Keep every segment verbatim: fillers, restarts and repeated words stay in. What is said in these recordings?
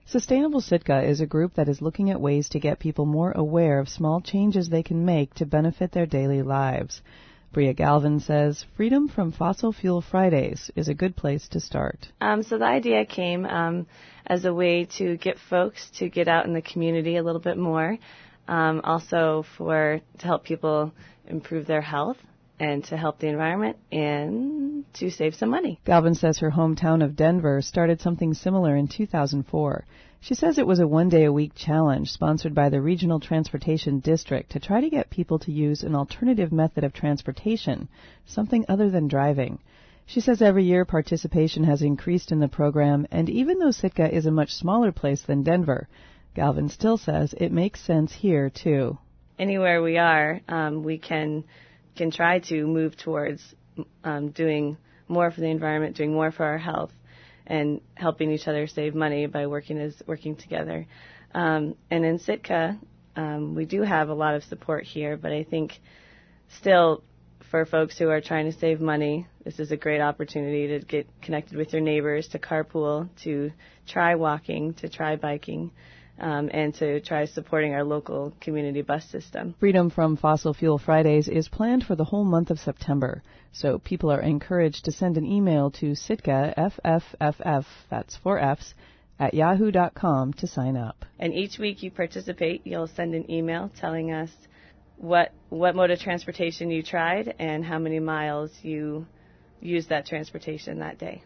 Sustainable Sitka is a group that is looking at ways to get people more aware of small changes they can make to benefit their daily lives. Bria Galvin says Freedom from Fossil Fuel Fridays is a good place to start. Um, so the idea came um, as a way to get folks to get out in the community a little bit more, um, also for to help people improve their health and to help the environment and to save some money. Galvin says her hometown of Denver started something similar in two thousand four. She says it was a one-day-a-week challenge sponsored by the Regional Transportation District to try to get people to use an alternative method of transportation, something other than driving. She says every year participation has increased in the program, and even though Sitka is a much smaller place than Denver, Galvin still says it makes sense here, too. Anywhere we are, um, we can can try to move towards um, doing more for the environment, doing more for our health, and helping each other save money by working as working together. Um, and in Sitka, um, we do have a lot of support here, but I think still for folks who are trying to save money, this is a great opportunity to get connected with your neighbors, to carpool, to try walking, to try biking, um, and to try supporting our local community bus system. Freedom from Fossil Fuel Fridays is planned for the whole month of September, so people are encouraged to send an email to Sitka, F F F F, that's four F's, at yahoo dot com to sign up. And each week you participate, you'll send an email telling us what what mode of transportation you tried and how many miles you used that transportation that day.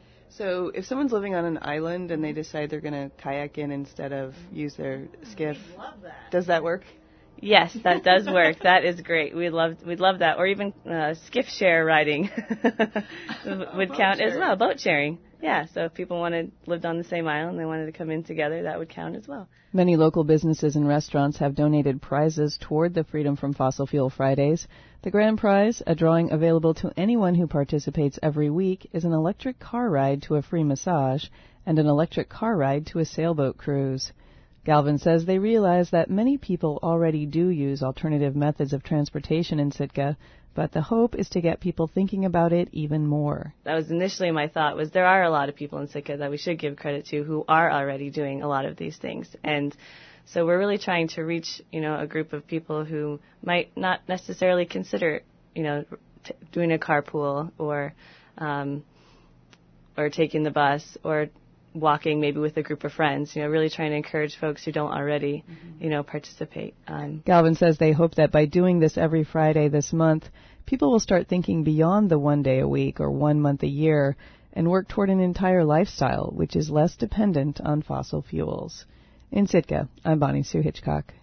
So if someone's living on an island and they decide they're going to kayak in instead of use their skiff, love that. Does that work? Yes, that does work. That is great. We'd love we'd love that. Or even uh, skiff share riding would count as well. Boat sharing. Yeah, so if people wanted lived on the same island and they wanted to come in together, that would count as well. Many local businesses and restaurants have donated prizes toward the Freedom from Fossil Fuel Fridays. The grand prize, a drawing available to anyone who participates every week, is an electric car ride to a free massage and an electric car ride to a sailboat cruise. Galvin says they realize that many people already do use alternative methods of transportation in Sitka, but the hope is to get people thinking about it even more. That was initially my thought, was there are a lot of people in Sitka that we should give credit to who are already doing a lot of these things. And so we're really trying to reach, you know, a group of people who might not necessarily consider, you know, t- doing a carpool or um, or taking the bus or walking maybe with a group of friends, you know, really trying to encourage folks who don't already, mm-hmm. you know, participate. Um, Galvin says they hope that by doing this every Friday this month, people will start thinking beyond the one day a week or one month a year and work toward an entire lifestyle which is less dependent on fossil fuels. In Sitka, I'm Bonnie Sue Hitchcock.